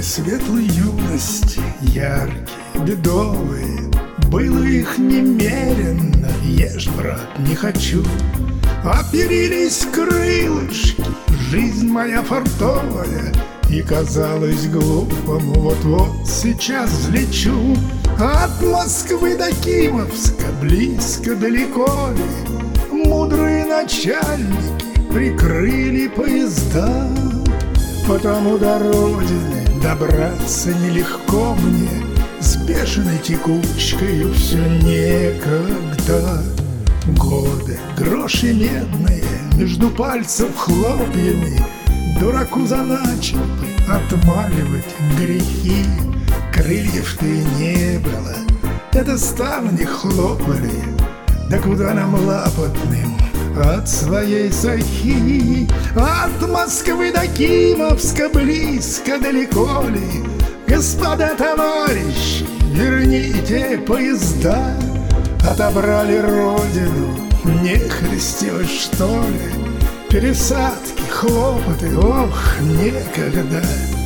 Годы светлой юности, яркие, бедовые, было их немерено, ешь, брат, не хочу. Оперились крылышки, жизнь моя фартовая, и казалось глупому, вот-вот сейчас взлечу. От Москвы до Кимовска, близко, далеко ли, мудрые начальники прикрыли поезда. Потому до родины добраться нелегко мне, с бешеной текучкою все некогда. Годы, гроши медные, между пальцев хлопьями, дураку заначил бы отмаливать грехи. Крыльев-то и не было, это ставни хлопали, да куда нам лапотным от своей сахи. От Москвы до Кимовска, близко, далеко ли, господа товарищи, верните поезда. Отобрали родину, нехристи вы, что ли? Пересадки, хлопоты, ох, некогда.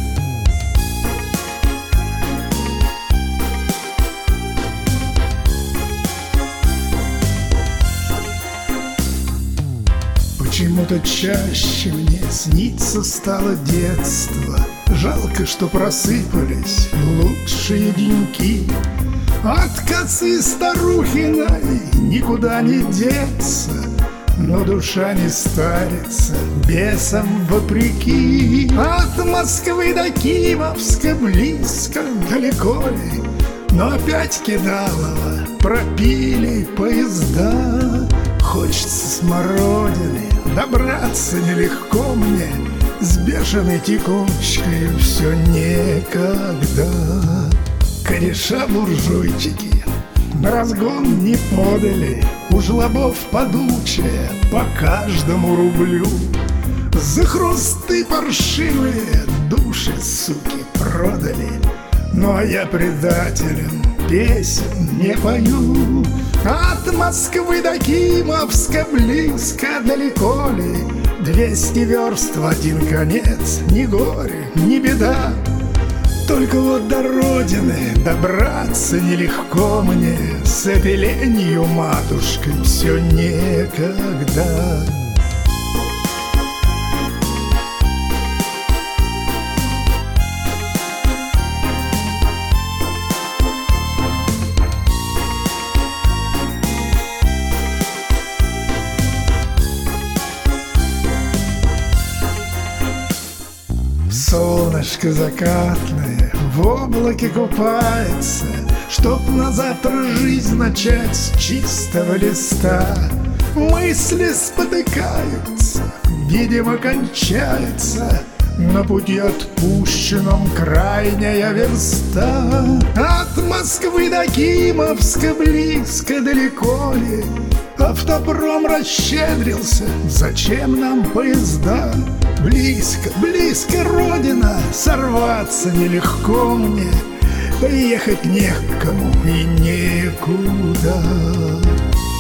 Почему-то чаще мне снится стало детство. Жалко, что просыпались лучшие деньки. От косы старухиной никуда не деться, но душа не старится, бесам вопреки. От Москвы до Кимовска, близко, далеко ли, но опять Кидалово пропили поезда. Хочется смородины, добраться нелегко мне, с бешеной текучкой все некогда. Кореша буржуйчики на разгон не подали, у жлобов подучая по каждому рублю. За хрусты паршивые души, суки, продали. Ну а я предателем песен не пою. От Москвы до Кимовска, близко, далеко ли, 200 верст в один конец, ни горе, ни беда. Только вот до родины добраться нелегко мне, с этой ленью, матушкой, все некогда. Солнышко закатное в облаке купается, чтоб на завтра жизнь начать с чистого листа. Мысли спотыкаются, видимо, кончается на пути отпущенном крайняя верста. От Москвы до Кимовска, близко, далеко ли, автопром расщедрился, зачем нам поезда? Близко, близко родина, сорваться нелегко мне, поехать некому и некуда.